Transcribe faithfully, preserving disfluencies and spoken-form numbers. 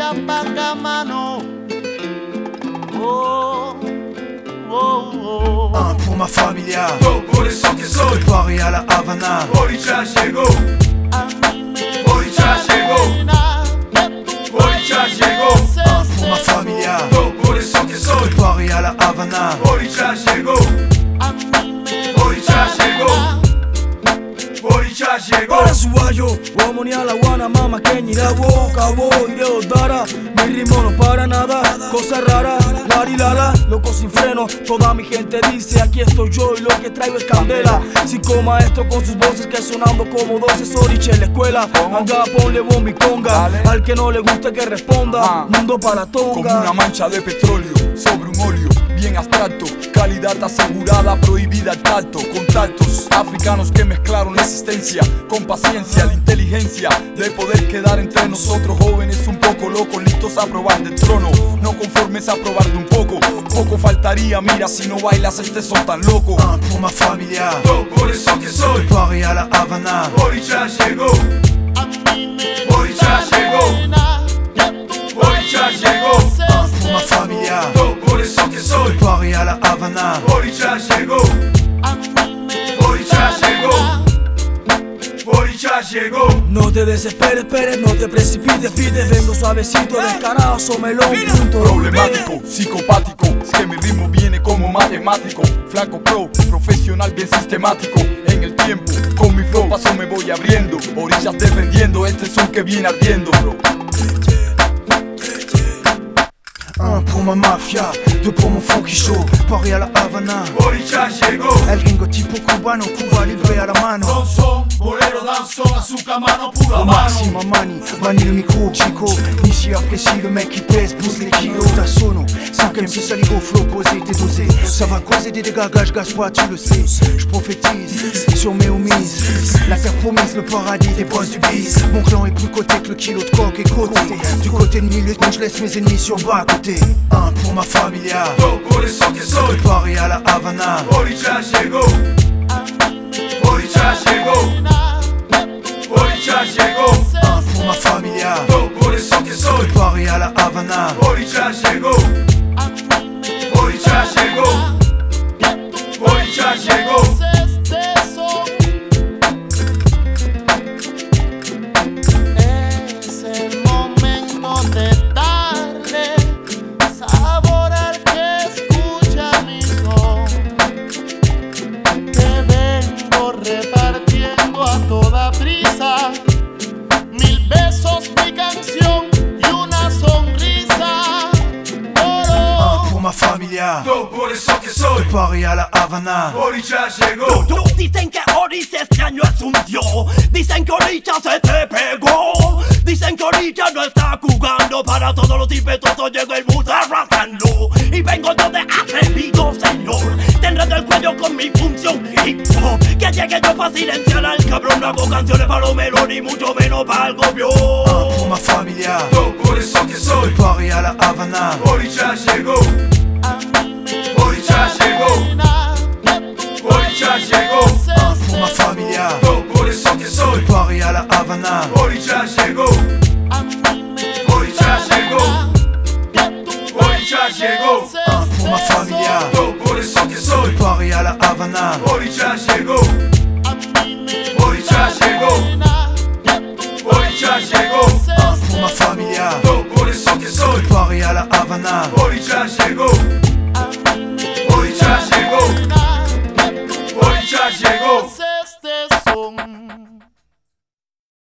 Copacabana. Oh, oh, oh. Un pour ma familia, dos por eso que soy. de Paris à la Havana. Hoy ya llegó, A mí me Hoy ya gusta llegó. nena, que tú Hoy ya llegó. bailes Pour ma ese familia, dos por eso que soy. de Paris à la Havana. Hoy ya llegó, A mí me Hoy ya gusta llegó. nena. hoy ya llegó. Para subayo, wamoni a la wana, mama kenyira wo, cabo y de odara. Mi ritmo no para nada, cosa rara, lari lara, loco sin freno. Toda mi gente dice, aquí estoy yo y lo que traigo es candela. Cinco maestros con sus voces que sonando como doce Sorich en la escuela. Anga, ponle bomba y conga, al que no le guste que responda. Mundo para Como tonga. una mancha de petróleo sobre un óleo bien abstracto, calidad asegurada, prohibida al tacto. Contactos africanos que mezclaron la existencia con paciencia, la inteligencia de poder quedar entre nosotros jóvenes un poco locos, listos a probar del trono, no conformes a probarte un poco. Poco faltaría, mira, si no bailas este son tan loco. Un pour ma familia, dos por eso que de soy. Paris à la Havana. Hoy ya llegó, A mí me Hoy ya gusta llegó. nena, que tú Hoy ya llegó. bailes Pour ma ese familia, dos por eso que soy. de Paris à la Havana. Hoy ya llegó, A mí me Hoy ya gusta llegó. nena. hoy ya llegó. No te desesperes, esperes, no te precipites, pides. Vengo suavecito, descarado, somelón, punto. Problemático, psicopático, es que mi ritmo viene como matemático. Flaco pro, profesional bien sistemático. En el tiempo, con mi flow paso me voy abriendo. Orillas defendiendo este son que viene ardiendo, bro. Un pour ma mafia, deux pour mon funky show. Paris à la Havana. Hoy ya llegó. El gringo tipo cubano, Cuba libre a la mano. Danzón, bolero, danzón, azúcar, mano, pura Au maximum money, manie le micro, chico. Ici apprécie le mec qui pèse, pousse les kilos. Ta sono, cinquième si saligo, flow posé, t'es dosé. Ça va causer des dégâts, gage, gage pas, tu le sais. Je prophétise sur mes homies. La terre promise, le paradis des boss du bis. Mon clan est plus coté que le kilo de coke et côté. Du côté de milieu, donc je laisse mes ennemis sur bas côté. Un pour ma familia, dos por eso que soy. de Paris à la Havana. Hoy ya llegó, A mí me Hoy ya llegó. nena, que tú Hoy ya llegó. Un pour ma familia, dos por eso que soy. de Paris à la Havana. Hoy ya llegó, A mí me Hoy ya llegó. que tú Hoy ya llegó. bailes eso. Es el momento de darle sabor al que escucha mi son, que vengo repartiendo a toda prisa mil besos, mi canción y una sonrisa. Oh, Un pour ma familia, dos por eso que soy. de Paris à la Havana. Hoy ya llegó. Tú dicen que ahorita este año es un dios. Dicen que ahorita se te pegó. Dicen que ahorita no está jugando. Para todos los impetuosos llegó el mood arrasando. Y vengo yo de atrevido, señor. Tendré del cuello con mi función hip hop. Que llegue yo para silenciar al cabrón. No hago canciones para los melos ni mucho menos para el Un pour gobierno. ma familia, dos por eso que soy. de Paris à la Havana. Hoy ya llegó, a mí me Hoy ya llegó. nena, que tú Hoy ya llegó. bailes Pour ma ese. familia, dos por eso que soy. de Paris à la Havana. Hoy ya llegó, A mí me Hoy ya llegó. que tú Hoy ya llegó. bailes Pour ma familia, dos por eso que de soy. Paris à la Havana. Hoy ya llegó, A mí me Hoy ya llegó. nena, que tú Hoy ya llegó. Pour ma familia, dos por eso que soy. de Paris à la Havana. Hoy ya llegó,